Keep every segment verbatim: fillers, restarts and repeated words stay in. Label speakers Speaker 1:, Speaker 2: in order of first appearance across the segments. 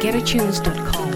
Speaker 1: get a tunes dot com.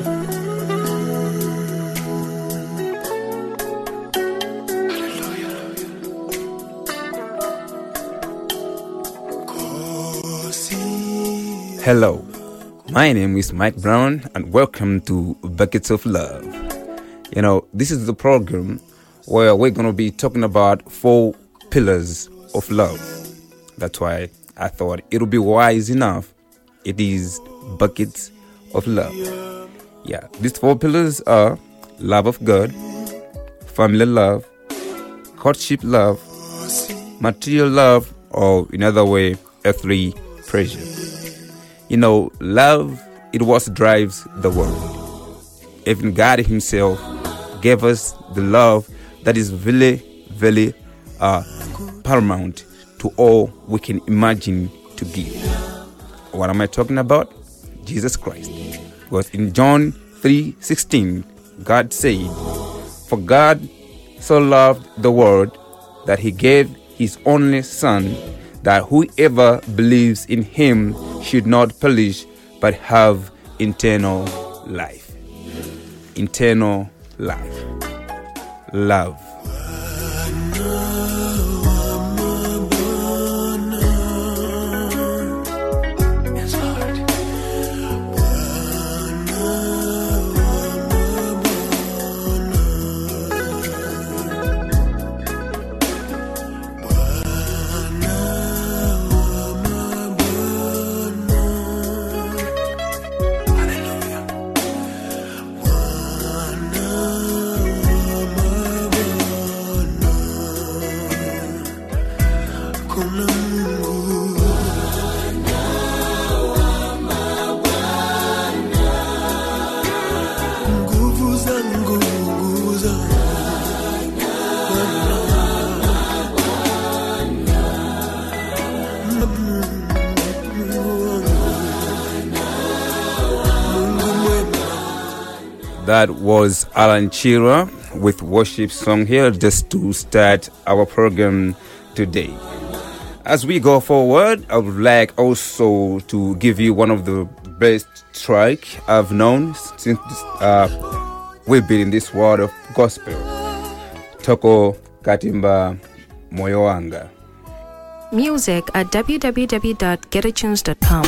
Speaker 2: Hello, my name is Mike Brown and welcome to Buckets of Love. You know, this is the program where we're going to be talking about four pillars of love. That's why I thought it would be wise enough. It is Buckets of Love. Yeah, these four pillars are love of God, family love, courtship love, material love, or in other way, earthly pleasure. You know, love, it was drives the world. Even God himself gave us the love that is very, very uh, paramount to all we can imagine to give. What am I talking about? Jesus Christ. Because in John three sixteen, God said, "For God so loved the world that he gave his only Son, that whoever believes in him should not perish but have eternal life." Eternal life. Love. That was Alan Chira with worship song here just to start our program today. As we go forward, I would like also to give you one of the best track I've known since uh, we've been in this world of gospel. Toko Katimba Moyo Wanga.
Speaker 1: Music at w w w dot get a tunes dot com.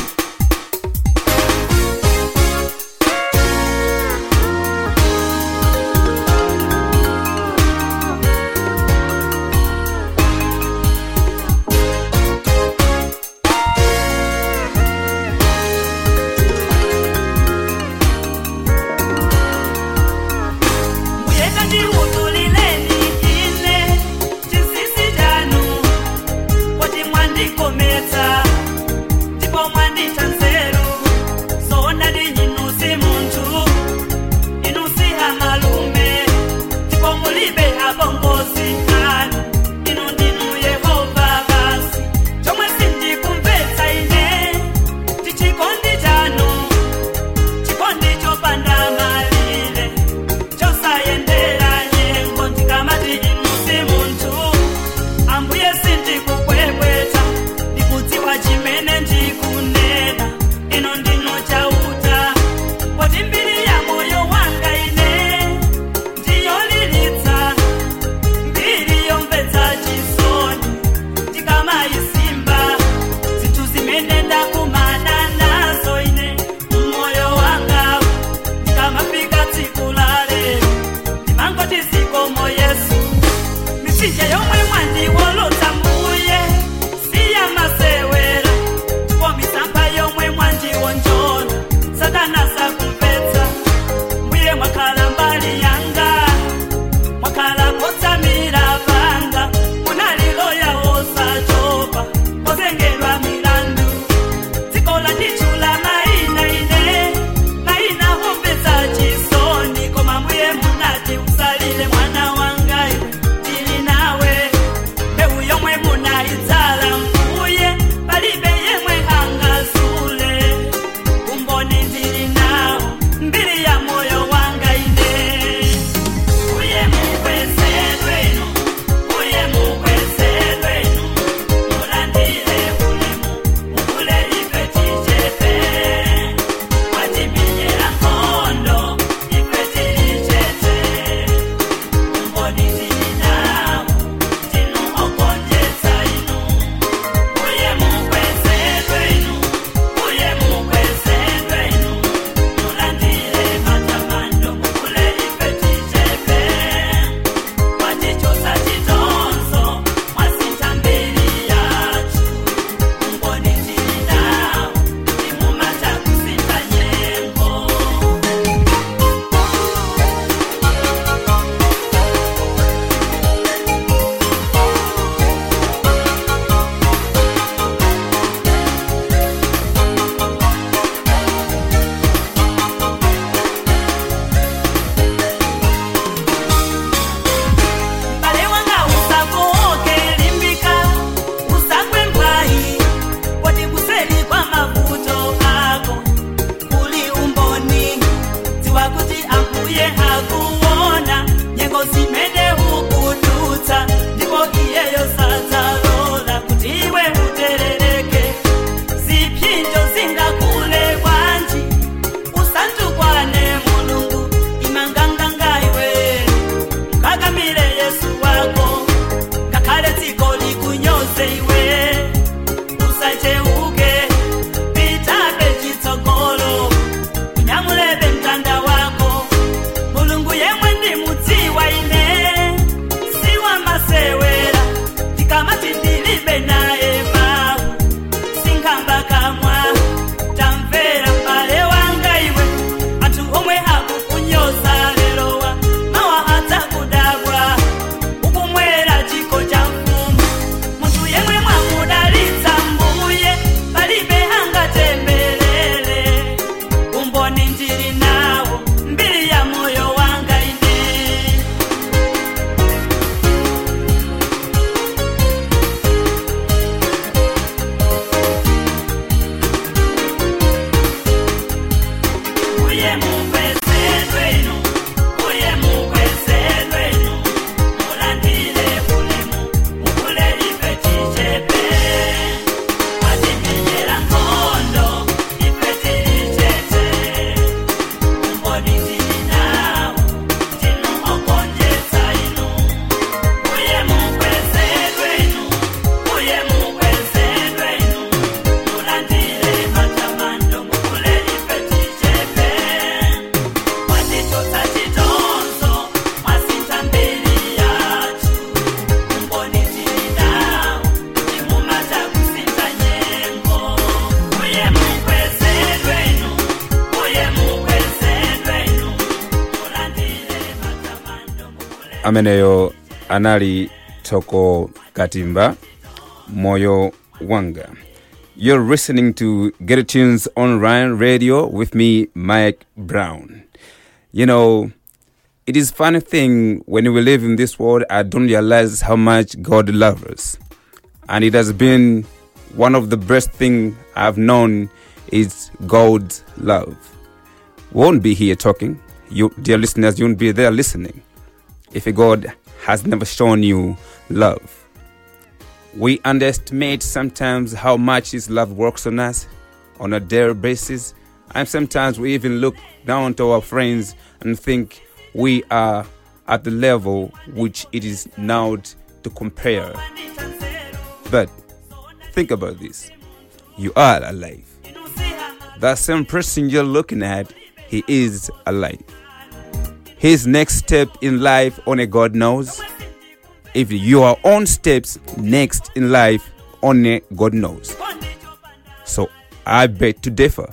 Speaker 3: Chikondi chopanda malile, chosa yendera nye
Speaker 2: ameneyo anali Toko Katimba, Moyo Wanga. You're listening to Get It Tunes on Ryan Radio with me, Mike Brown. You know, it is a funny thing when we live in this world, I don't realize how much God loves us. And it has been one of the best things I've known is God's love. We won't be here talking. You, dear listeners, you won't be there listening if God has never shown you love. We underestimate sometimes how much His love works on us on a daily basis. And sometimes we even look down to our friends and think we are at the level which it is now to compare. But think about this. You are alive. That same person you're looking at, he is alive. His next step in life, only God knows. If your own steps next in life, only God knows. So I beg to differ.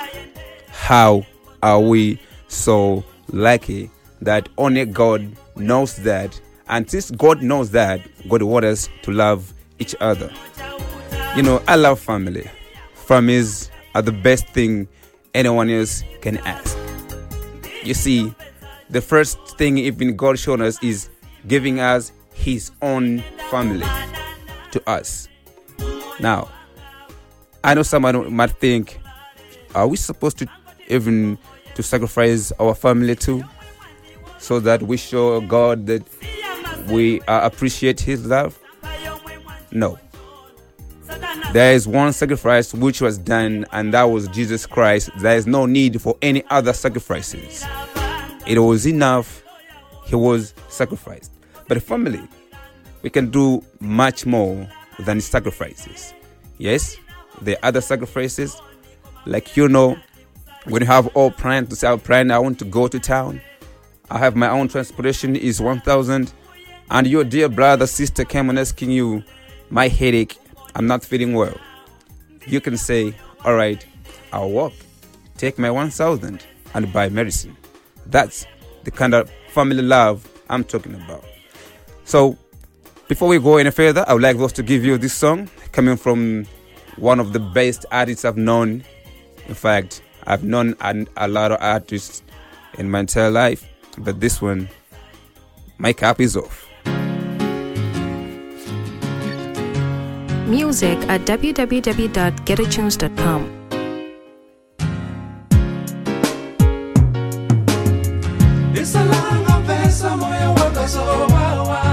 Speaker 2: How are we so lucky that only God knows that? And since God knows that, God wants us to love each other. You know, I love family. Families are the best thing anyone else can ask. You see, the first thing even God showed us is giving us His own family to us. Now, I know someone might think, are we supposed to even to sacrifice our family too, so that we show God that we uh, appreciate His love? No. There is one sacrifice which was done, and that was Jesus Christ. There is no need for any other sacrifices. It was enough. He was sacrificed. But family, we can do much more than sacrifices. Yes, there are other sacrifices. Like, you know, when you have all plan to say, oh, plan, I want to go to town. I have my own transportation is one thousand. And your dear brother, sister came and asking you, my headache, I'm not feeling well. You can say, all right, I'll walk. Take my one thousand and buy medicine. That's the kind of family love I'm talking about. So, before we go any further, I would like us to give you this song coming from one of the best artists I've known. In fact, I've known a lot of artists in my entire life, but this one, my cap is off.
Speaker 1: Music at w w w dot get it tunes dot com.
Speaker 3: Isalanga pesa moyo wanga so wawa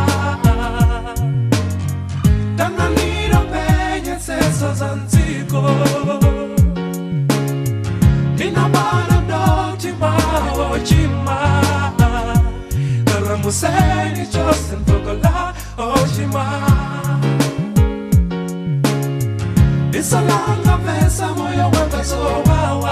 Speaker 3: Tanganiro penye seso zantiko Inabana mdoti mao chima Karamuseni chosen tokola oshima Isalanga pesa moyo wanga so wawa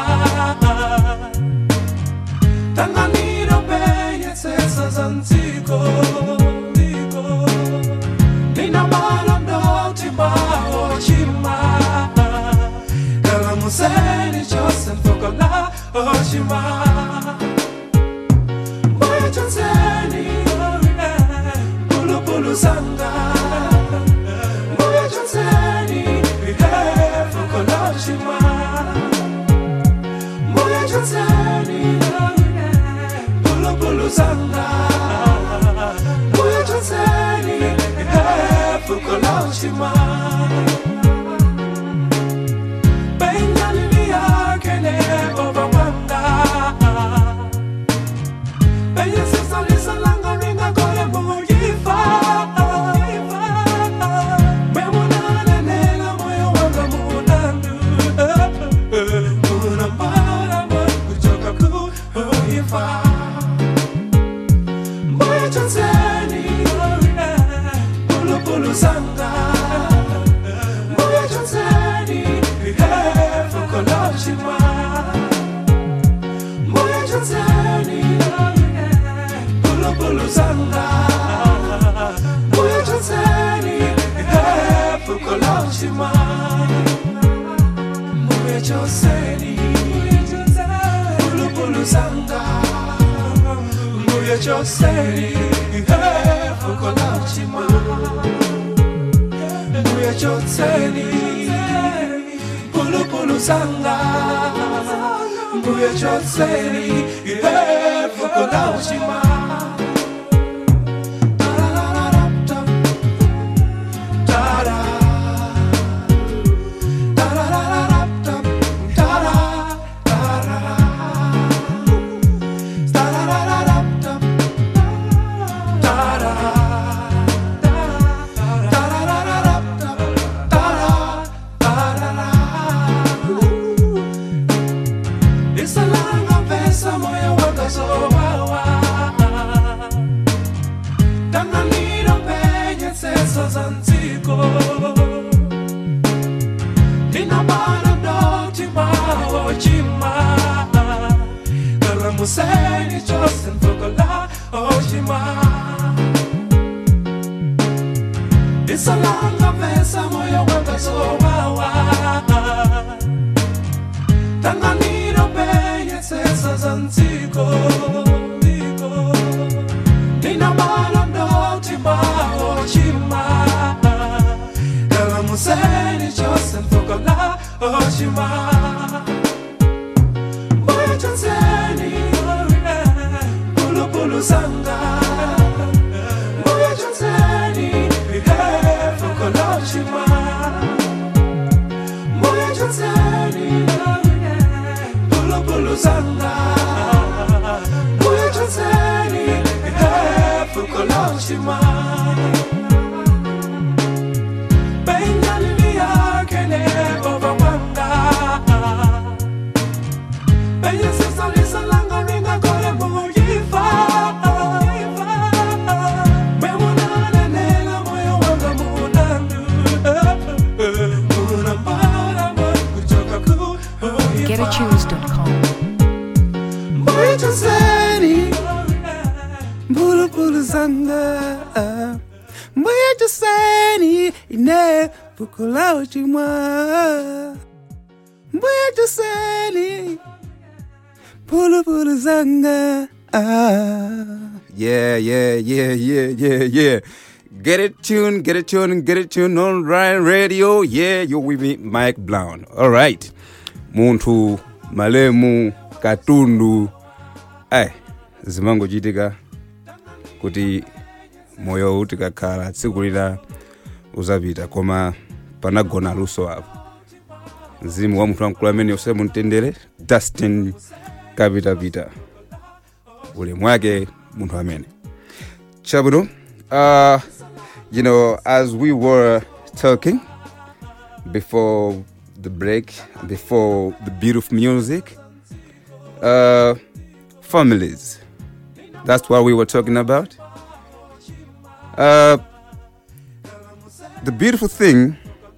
Speaker 3: Tanganiro penye sesa zantiko Niko Nina mala mdoti mao chima Kala museni chose mfokola oshima Moya chanseni Pulu pulu sanga Moya chanseni Fokola oshima Moya chanseni Pulu sanga Moya chanseni Fokola oshima Benyani liya kene baba wanga Benye sisa lisa langa ringa kore mujifa Memuna nenela moyo wanga munandu Muna mara mo kuchoka ku uifa Moya chanseni Pulu pulu sanga Moya chanseni Fokola oshima Moya chanseni Pulu pulu sanga Moya chanseni Fokola oshima Moya chanseni Pulu pulu sanga Moya chanseni Sanga Mbuya Chotseni Ihe Fukola Ushima Museni chosen Fukola Oshima Isalanga mesa moyo wanga so wawa Tanganiro penye sesa zanziko Nina malando tima Oshima Kala museni chosen Fukola Oshima Moyo chanseni Pulu Sanga Mbuya Chotseni Ihe Fukola Ushima Mbuya Chotseni Pulu Pulu Sanga Mbuya Chotseni Ihe Fukola Ushima Bengali ya kene baba wanga Benye sisa lisa langa ringa kore mbuji
Speaker 1: get a tunes dot com.
Speaker 3: Mbuya Chotseni Pulu Pulu Sanga Mbuya Chotseni Ine Fukola Ushima Mbuya Chotseni Pulu Pulu Sanga.
Speaker 2: Yeah, yeah, yeah, yeah, yeah, yeah. Get it tuned, get it tuned, get it tuned on Ryan Radio. Yeah, you're with me, Mike Brown. All right. Muntu, malemu, katundu. Ay, zimango jitika kuti moyo utika kala tsikulira uzapita koma panagona luso apo. Mzimu wa mtu wankula amene yosemu ntendere Dustin Kapita Pita. Ule mwake muntu amene. Chabuno, uh, you know, as we were talking before the break, before the beautiful music, uh, families. That's what we were talking about. Uh, the beautiful thing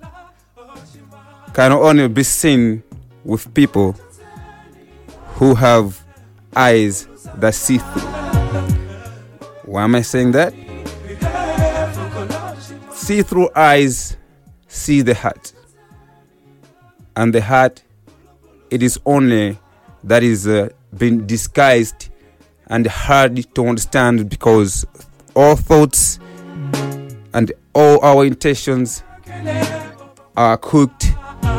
Speaker 2: can only be seen with people who have eyes that see through. Why am I saying that? See-through eyes see the heart. And the heart, it is only that is uh, been disguised and hard to understand because all thoughts and all our intentions are cooked,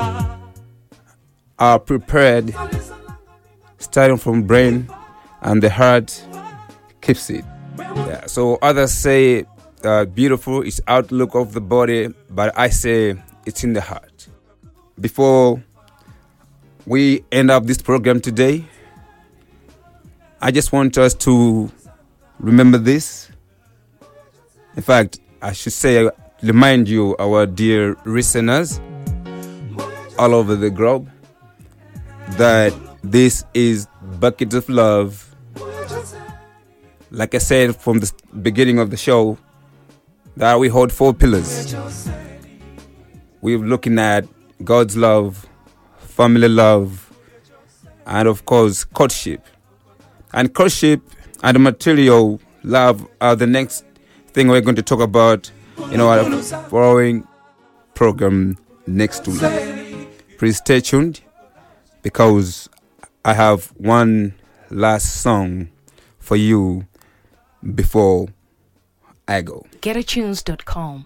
Speaker 2: are prepared, starting from brain, and the heart keeps it. Yeah, so others say uh, beautiful is outlook of the body, but I say it's in the heart. Before we end up this program today, I just want us to remember this. In fact, I should say, remind you, our dear listeners all over the globe, that this is Bucket of Love. Like I said from the beginning of the show, that we hold four pillars. We're looking at God's love, family love, and of course, courtship. And courtship and material love are the next thing we're going to talk about in our following program next week. Please stay tuned, because I have one last song for you before I go.
Speaker 1: get a tunes dot com.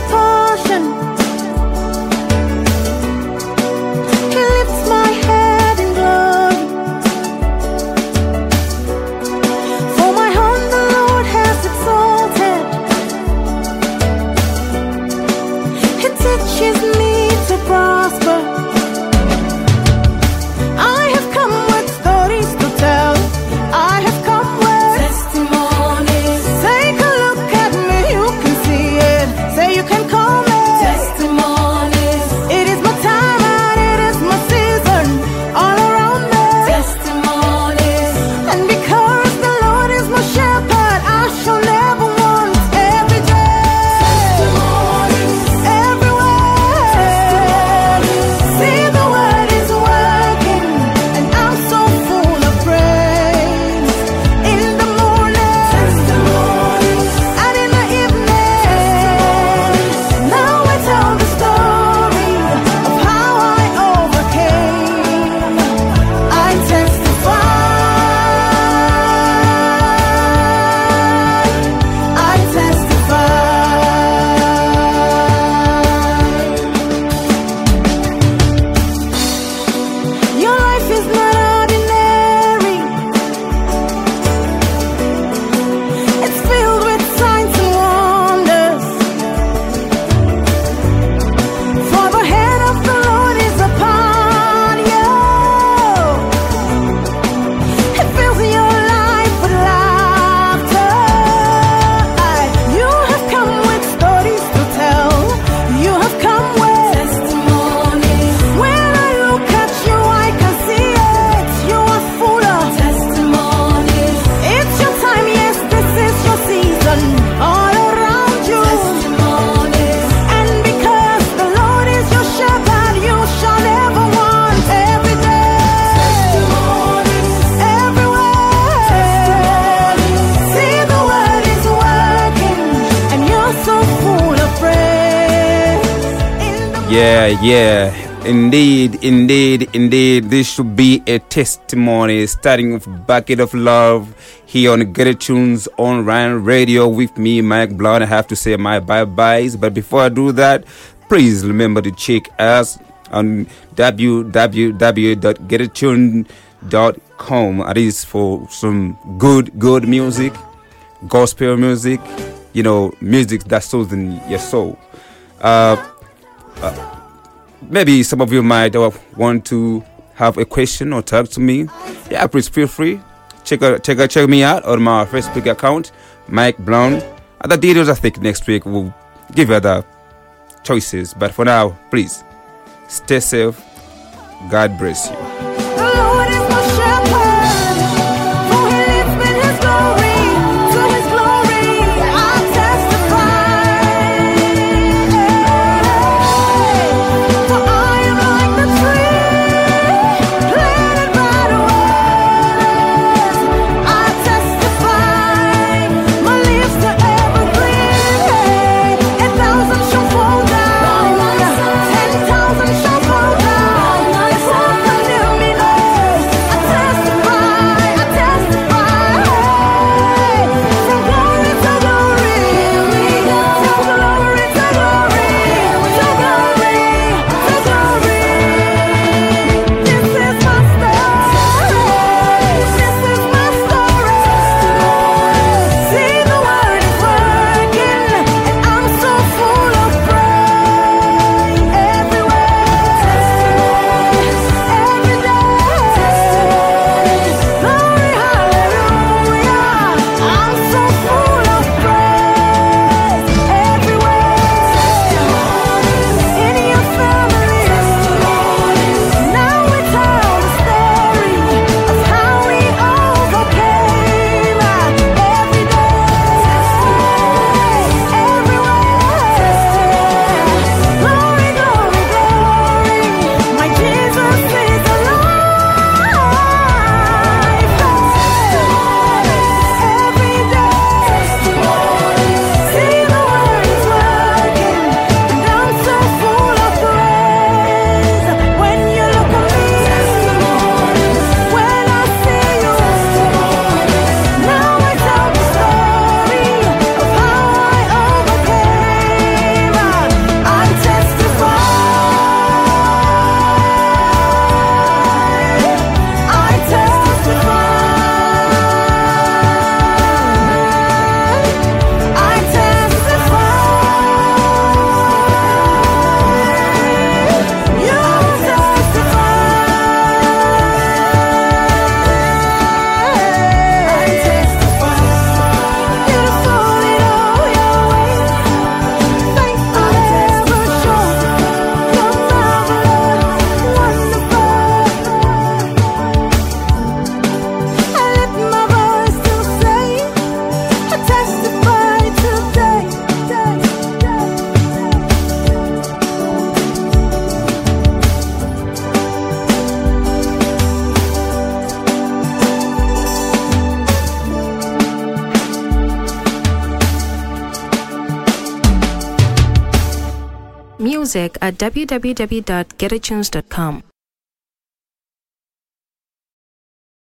Speaker 4: portion. He lifts my head in glory. For my home the Lord has exalted. He teaches me to prosper. I have come with stories to tell. I have come with testimonies. Take a look at me, you can see it. Say you can call me testimonies. It is my time and it is my season. All around me testimonies. And because the Lord is my shepherd, I shall never want. Every day testimonies. Everywhere testimonies. See the word is working, and I'm so full of praise. In the morning testimonies, and in the evening testimonies. Now I tell the story of how I overcame. I testify. I testify. Your life is not ordinary. It's filled with signs and wonders. For the hand of the Lord is upon you. It fills your life with laughter. You have come with stories to tell. You have come with testimonies. When I look at you, I can see it. You are full of testimonies. It's your time, yes, this is your season. All around you testimonies. And because the Lord is your shepherd, you shall never want. Every day testimonies. Everywhere testimonies. See the word is working, and you're so full of praise. In the
Speaker 2: Yeah, yeah. Indeed, indeed, indeed. This should be a testimony starting with Bucket of Love here on Get It Tunes on Ryan Radio with me, Mike Blount. I have to say my bye-byes. But before I do that, please remember to check us on w w w dot get it tune dot com. It is for some good, good music, gospel music, you know, music that soothes in your soul. Uh, Maybe some of you might uh, want to have a question or talk to me. Yeah, please feel free. Check out, check out, check me out on my Facebook account, Mike Blount. Other details, I think next week we'll give you other choices. But for now, please stay safe. God bless you.
Speaker 4: The Lord is my shepherd, for He leads me in His glory, to His glory I testify. For I am like the tree planted by the waters. I testify. My leaves are evergreen. A thousand shall fall down, ten thousand shall fall down. It's all I knew.
Speaker 1: Music at w w w dot getatunes dot com.